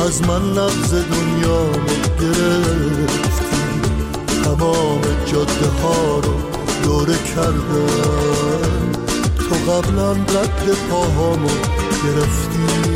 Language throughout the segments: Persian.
از من نبض دنیا رو گرفتی، تمام جاده ها رو دوره کردم، تو قبلا رد پاهامو گرفتی.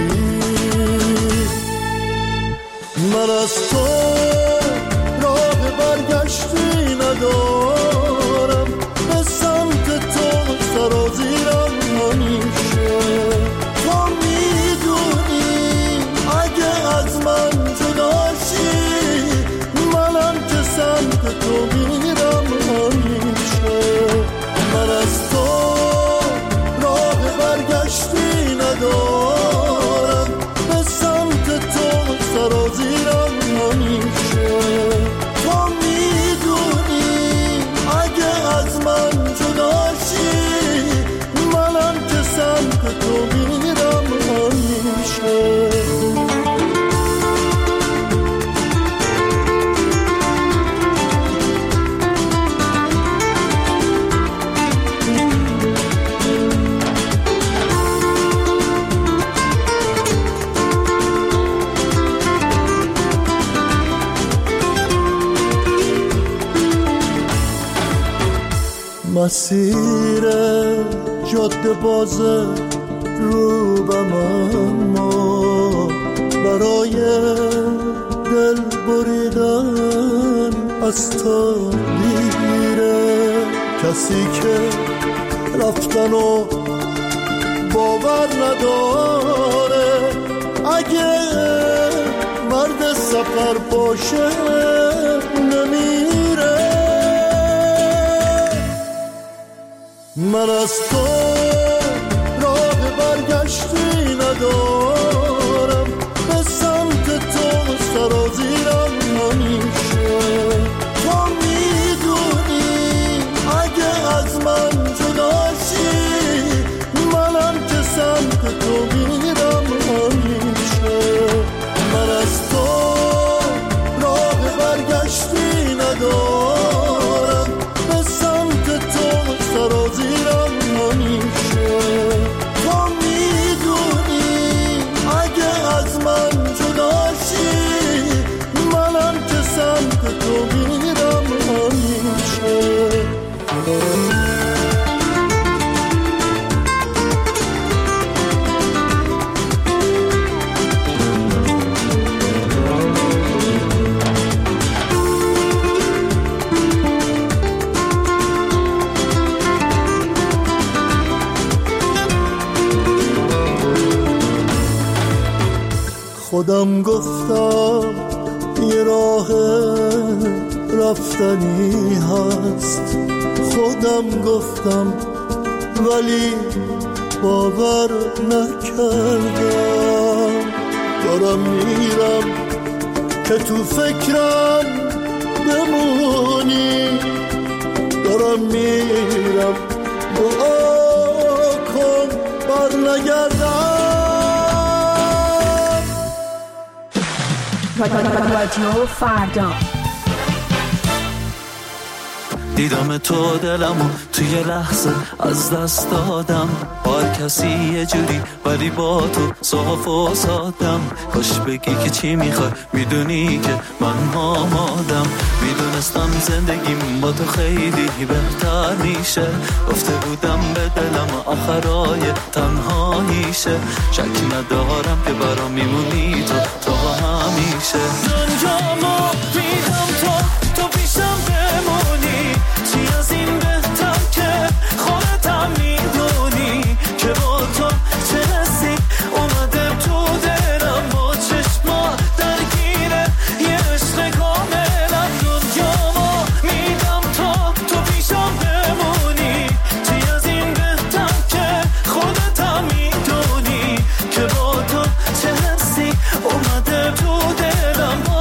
من از تو راه برگشتی ندارم، به سمت تو سرازیرم همیشه. تو میدونی اگه از من جداشی، منم که سمت تو میرم همیشه. من از تو راه برگشتی ندارم، به سمت تو سرازیرم همیشه. تو میدونی اگه از من جداشی، منم که سمت تو میرم همیشه. مسیر جاده بازه روبم، اما برای دل بریدن از تو دیره. کسی که رفتن و باور نداره، اگه مرد سفر باشه نمیره. من از تو راه برگشتی ندارم، به سمت تو سرازیرم همیشه. تو میدونی اگه از من جداشی، منم که سمت تو میرم همیشه. من از تو راه برگشتی ندارم، به سمت تو سرازیرم همیشه. تو میدونی اگه از من جداشی، منم که سمت تو میرم همیشه. خودم گفتم یه راه رفتنی هست، خودم گفتم ولی باور نکردم. دارم میرم که تو فکرم بمونی، دارم میرم دعا کن بر نگردم. رادیو فردا دیدم تو دلمو توی لحظه از دست دادم، با هر کسی یه جوری ولی با تو صاف و سادم. کاش بگی که چی میخوای، میدونی که من آمادم. میدونستم زندگیم با تو خیلی بهتر میشه، گفته بودم به دلم آخرای تنهاییشه. شک ندارم که برام میمونی تو تا همیشه. دنیامو میدم تو پیشم بمونی، چی از این بهتر که خودتم میدونی که با تو چه حسی اومده تو دلم. با چشما درگیره یه عشق کاملم. دنیامو میدم تو پیشم بمونی، چی از این بهتر که خودتم میدونی که با تو چه حسی اومده تو دلم.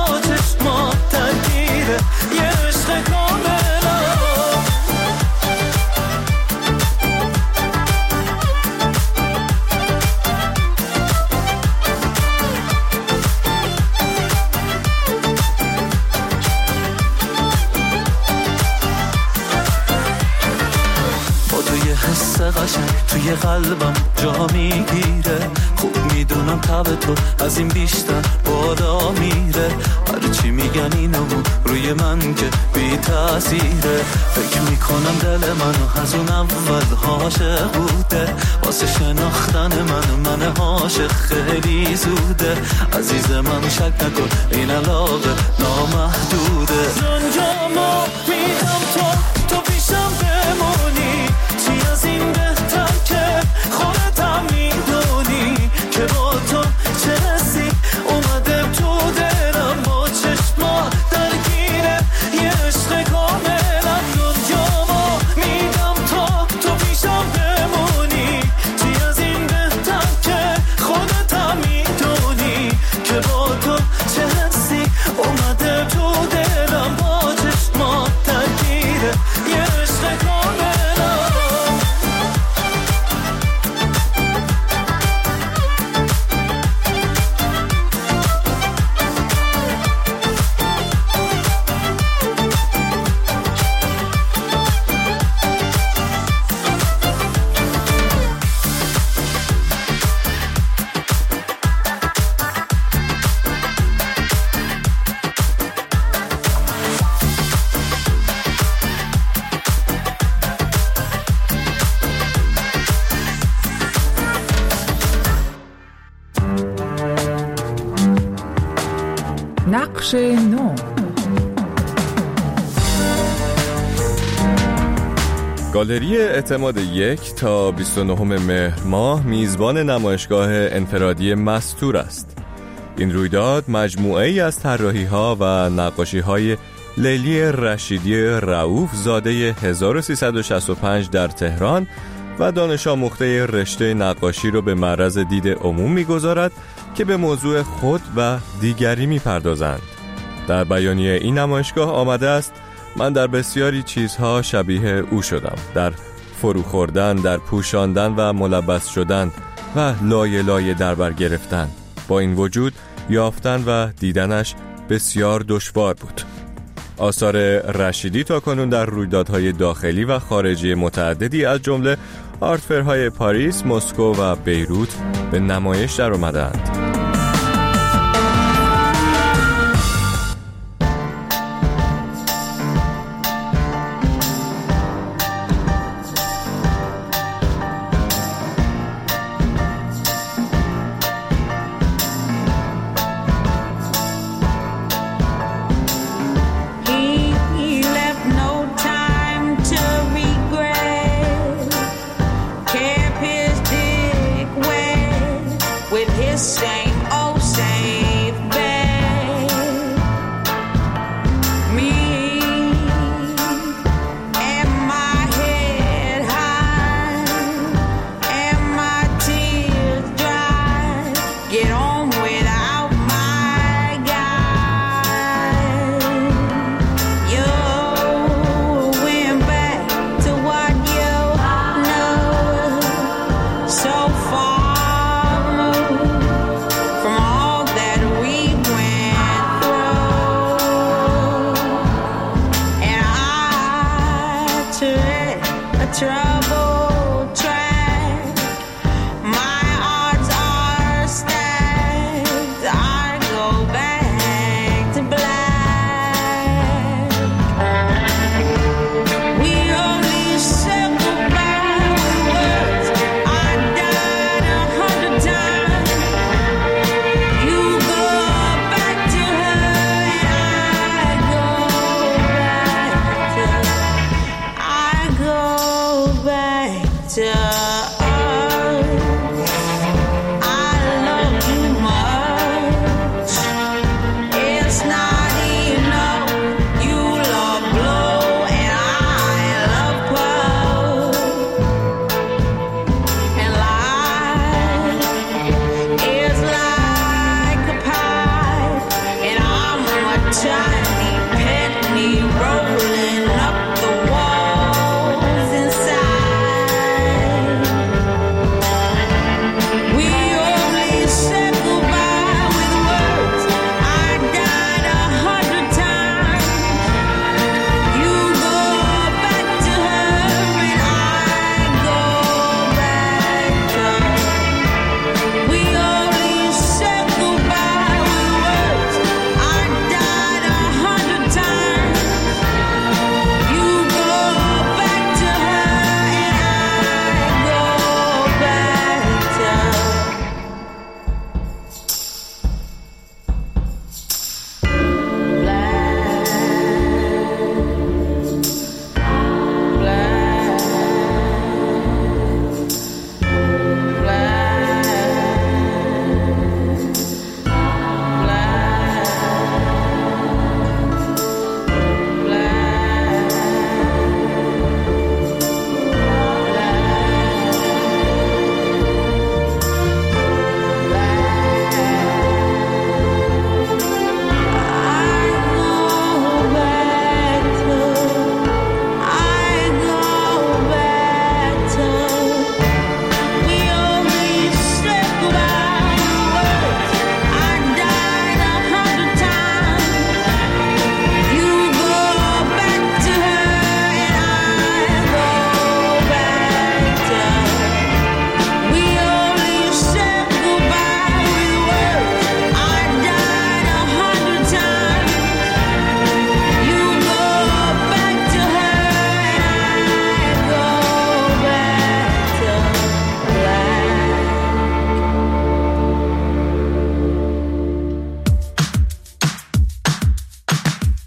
دیگه قلبم جا میگیره. خوب میدونم تب تو از این بیشتر بالا میره. هرچی میگن اینو روی من که بی تأثیره. فکر میکنم دل منو از اون اول عاشق بوده. واسه شناختن من عاشق خیلی زوده. عزیز من شک نکن این علاقه نامحدوده. جانجامو میدم تو پیشم بمونی. چی از این بهتر که خودتم میدونی که با تو چه حسی اومده تو دلم. با چشما درگیره یه عشق کاملم. جانجامو میدم تو پیشم بمونی. چی از این بهتر که خودتم میدونی که با تو چه حسی اومده تو دلم. با چشما درگیره یه عشق کاملم. نقش نو. گالری اعتماد 1 تا 29 مهر ماه میزبان نمایشگاه انفرادی مستور است. این رویداد مجموعه‌ای از طراحی‌ها و نقاشی‌های لیلی رشیدی رؤوف زاده 1365 در تهران و دانش آموخته رشته نقاشی را به معرض دید عموم می‌گذارد که به موضوع خود و دیگری می‌پردازند. در بیانیه این نمایشگاه آمده است: من در بسیاری چیزها شبیه او شدم، در فرو خوردن، در پوشاندن و ملبس شدن و لایه لایه در بر گرفتن. با این وجود یافتن و دیدنش بسیار دشوار بود. آثار رشیدی تاکنون در رویدادهای داخلی و خارجی متعددی از جمله آرتفرهای پاریس، مسکو و بیروت به نمایش در آمدند. With his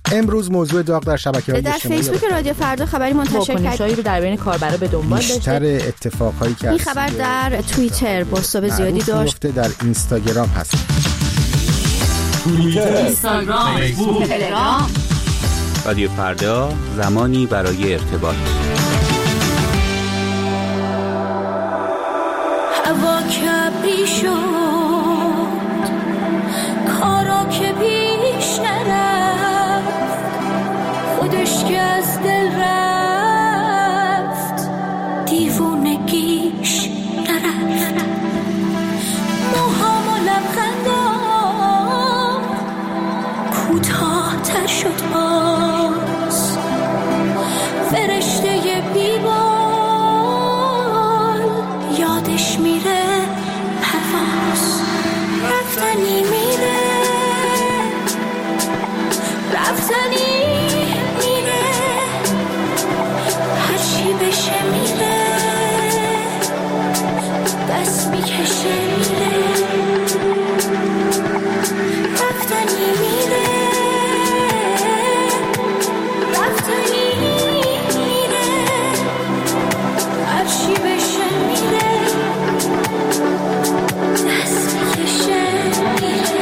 امروز موضوع داغ در شبکه‌های اجتماعی در فیسبوک رادیو فردا خبری منتشر کرد رو در بین کاربرا به دنبال داشته. بیشتر اتفاقایی که این خبر در توییتر بازتاب زیادی داشت. در اینستاگرام هست. توییتر، اینستاگرام، فیسبوک، تلگرام. رادیو فردا، زمانی برای ارتباط. هوا کبری شد، کارا که پیش نرفت، خودش که از دل رفت، دیوونگیش نرفت. موهام و لبخندام کوتاه‌تر شد باز، فرشته بیبال یادش میره پرواز. رفتنی میره، رفتنی میره، هرچی بشه میره، دست میکشه میره. رفتنی میره، رفتنی میره، هرچی بشه میره، دست میکشه میره.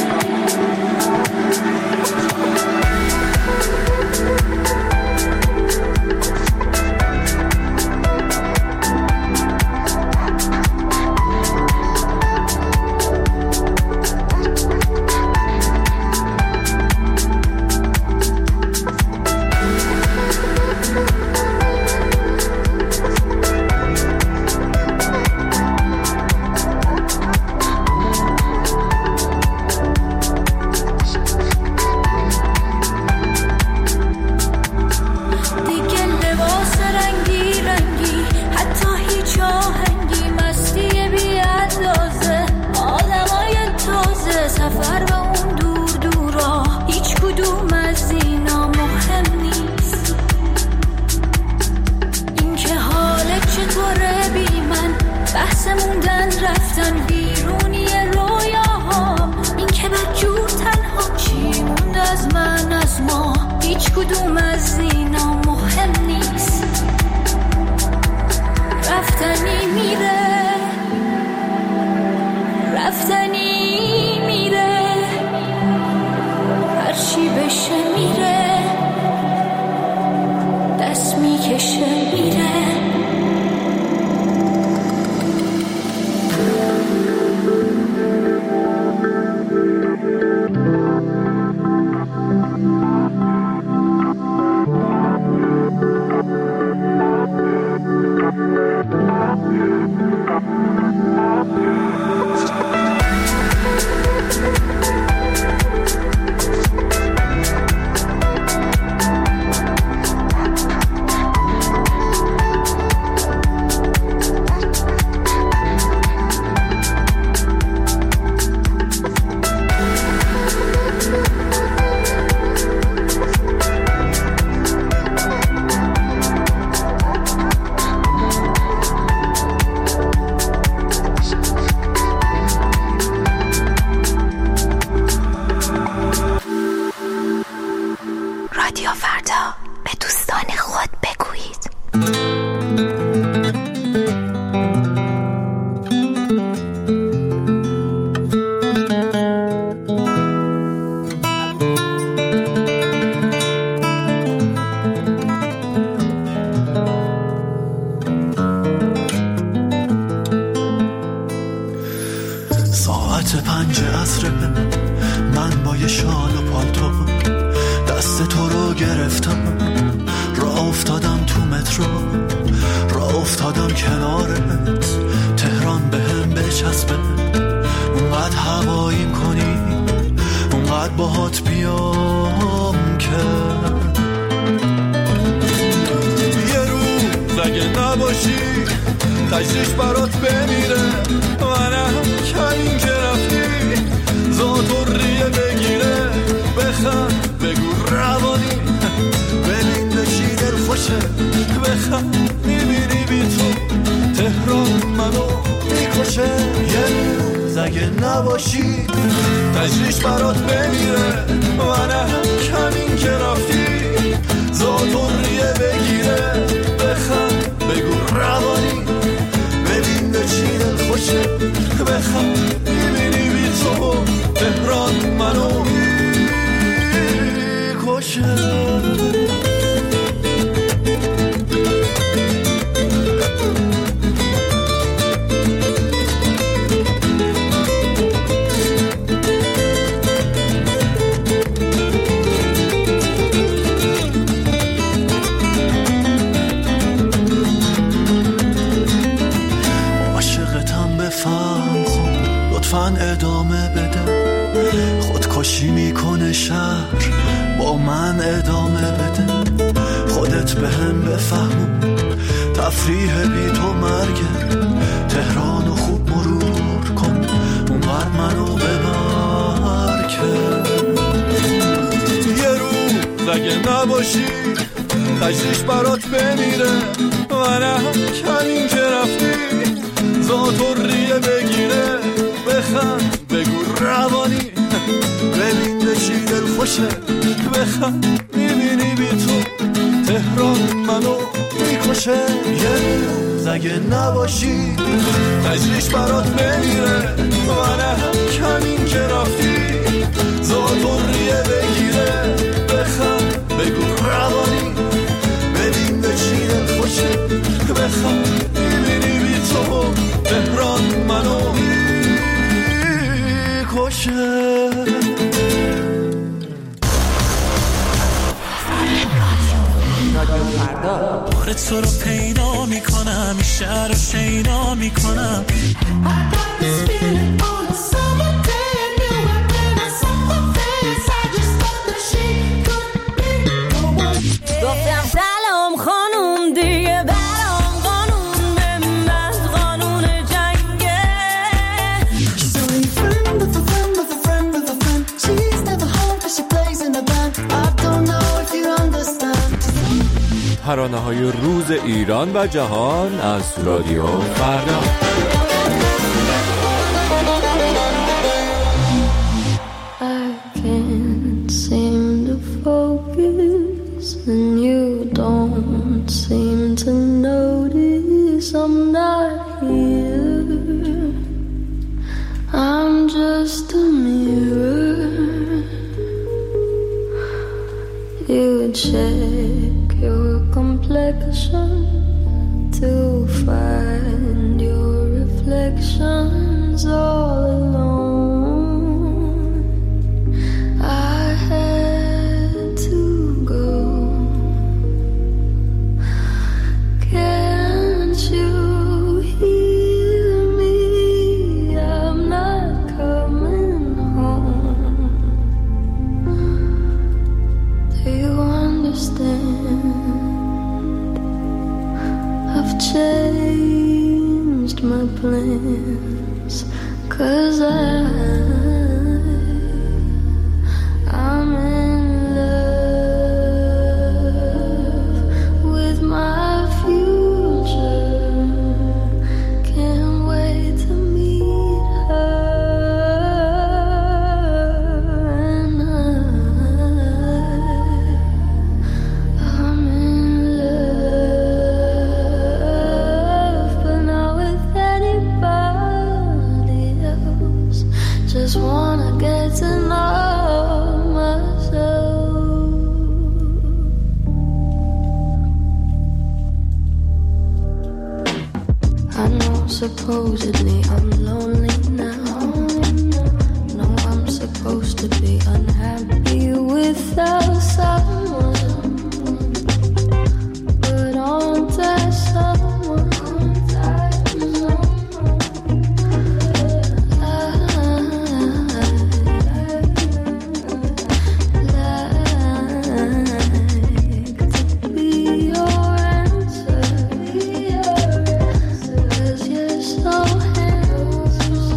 ساعت 5 عصر من با یه شال و پالتو دست تو رو گرفتم، راه افتادم تو مترو، راه افتادم کنارت، تهران به هم بچسبه، اونقدر هواییم کنی، اونقدر باهات بیام که یه روز اگه نباشی تجریش برات بمیره، منم کمین که رفتی ذات و ریه بگیره، بخند بگو روانی ببین بشی دل خوشه، بخند میبینی بی تو تهران منو میکشه، یه روز اگه نباشی تجریش برات بمیره، منم کمین همین که رفتی زاتوریه بگیره بخند بگو روانی ببین به چی دل خوشه بخند میبینی بی تو تهران منو میکشه ادامه بده خودکشی میکنه شهر با من ادامه بده خودت به هم بفهمون تفریح بی تو مرگه تهرانو خوب مرور کن اون بر منو ببر که یه روز اگه نباشی تجریش برات بمیره منم همین که رفتی زاتوریه بگیره بخند بگو روانی ببین به چی دل خوشه بخند میبینی بی تو تهران منو میکشه یه روز اگه نباشی تجریش برات بمیره منم کمین که رفتی زاتوریه بگیره بخند بگو روانی ببین به چی دل خوشه بخند میبینی بی تو تهران منو بار تو رو پیدا میکنم این شهر رو شیدا میکنم گفتم سلام خانوم دیگه برام قانون به من قانون جنگه ترانه‌های روز ایران و جهان از رادیو فردا. I can't seem to focus and you don't seem to notice I'm not here. I'm just a mirror. You check your complexion to find your reflections all alone. I had to go. Can't you hear me? I'm not coming home. Do you understand? I've changed my plans 'cause I'm in love with my future. Can't wait to meet her and I'm in love, but not with anybody else. Just wanna get to know myself. I know supposedly I'm lonely now. No, I'm supposed to be unhappy without someone, but aren't I someone? So handsome.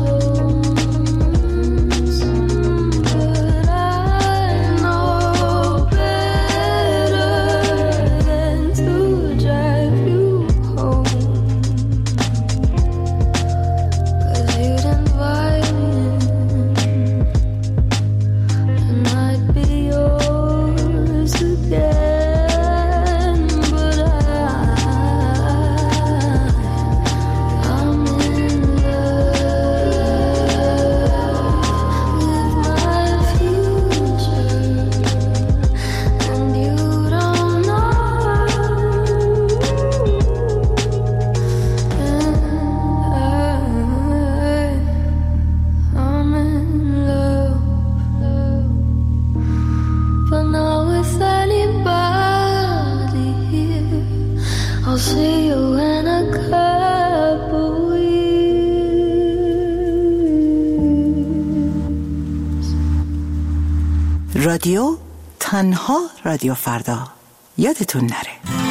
رادیو تنها رادیو فردا، یادتون نره.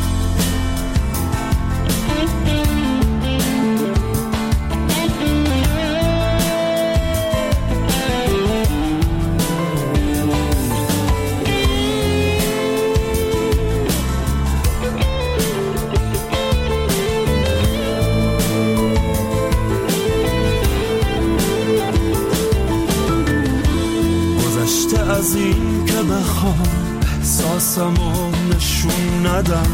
از این که بخوام احساسمو نشون ندم،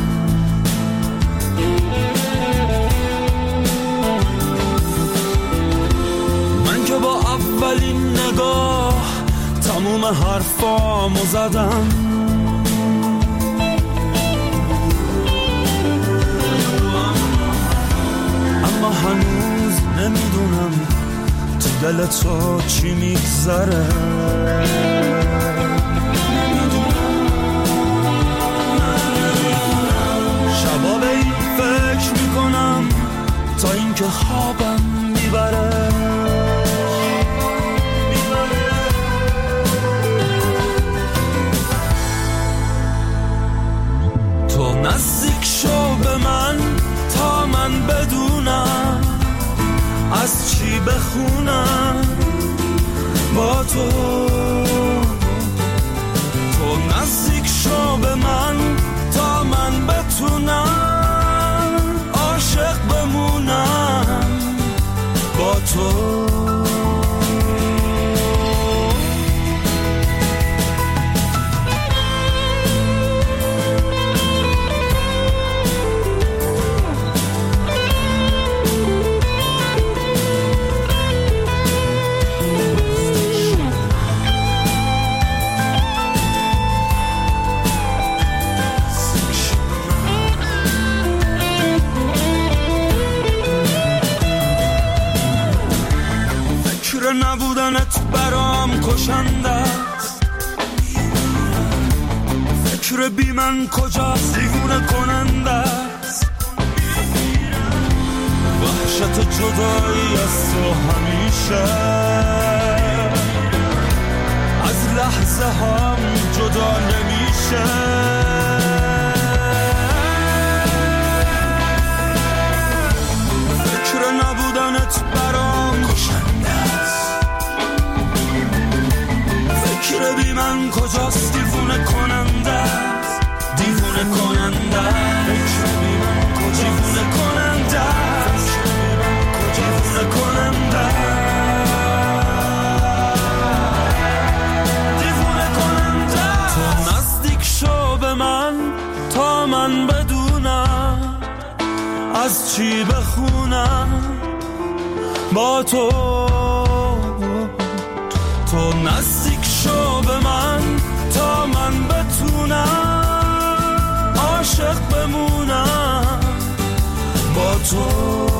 من که با اولین نگاه تموم حرفامو زدم، اما هنوز نمیدونم تو دل تو چی میگذره. شبا به این فکر میکنم تا اینکه خوابم میبره. تو نزدیک شو به من تا من بدونم از چی بخونم با تو. تو نزدیک شو به من تا من بتونم عاشق بمونم با تو. نبودنت برام کشنده است، فکر بی من کجاست دیوونه کننده است، وحشت جدایی از تو همیشه از لحظه هم جدا نمیشه. فکر نبودنت برام کشنده است، فکر بی من کجاست دیوونه کننده است، دیوونه کننده است، فکر بی من کجاست دیوونه کننده است، دیوونه کننده دیوونه کننده. تو نزدیک شو به من تا من بدونم از چی بخونم با تو. تو نزدیک شو به من تا من بتونم عاشق بمونم با تو.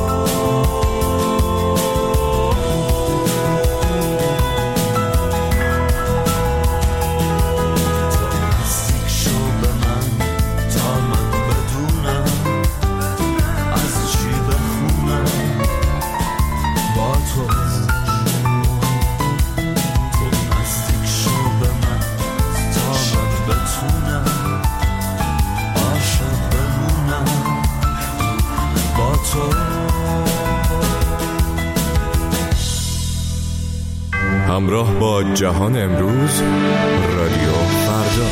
همراه با جهان امروز، رادیو فردا.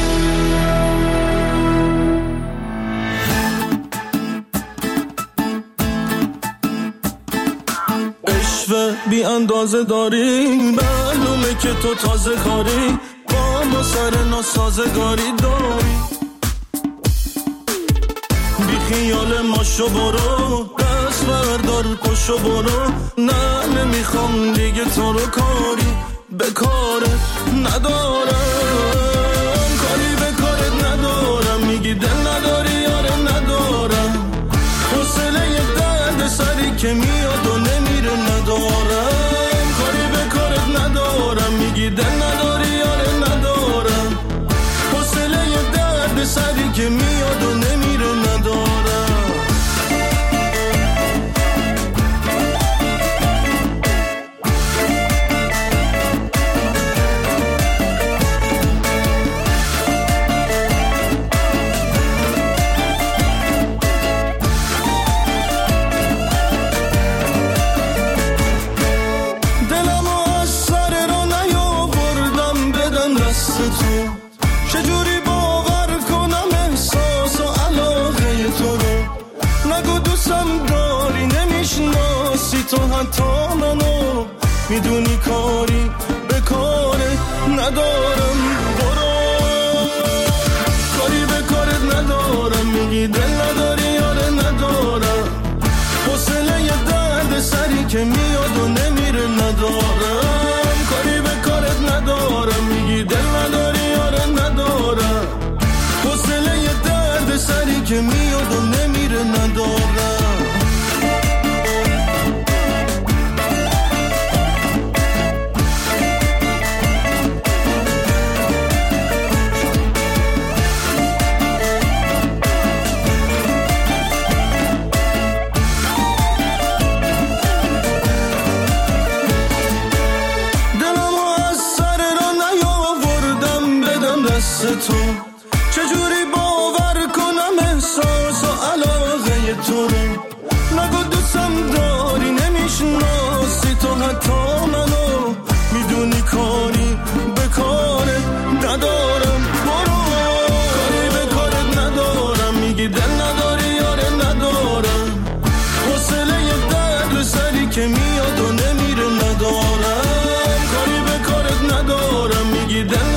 عشق بی اندازه داری، معلومه که تو تازه کاری، با ما سر ناسازگاری داری. بی خیال ما شو برو، دست بردار پشو برو، نه نمیخوام دیگه تو رو کاری به کارت ندارم، کاری به کارت ندارم، میگی دل نداری یاره ندارم، حوصله درد سری که میاد و نمیره ندارم، کاری به کارت ندارم، میگی دل نداری یاره ندارم، حوصله درد سری که میاد و نمیره ندارم. میدونی کاری به کارت ندارم. برو کاری به کارت ندارم، میگی دل نداری یاره ندارم، حوصله یه درد سری که میاد و نمیره ندارم. کاری به کارت ندارم، میگی دل نداری یاره ندارم، حوصله یه درد سری که میاد و نمیره ندارم. تو چجوری باور کنم احساس و علاقه تو رو؟ نگو دوستم داری نمیشناسی تو حتی منو، میدونی کاری به کارت ندارم. برو کاری به کارت ندارم، میگی دل نداری یاره ندارم، حوصله یه درد سری که میاد و نمیره ندارم. کاری به کارت ندارم، میگی دل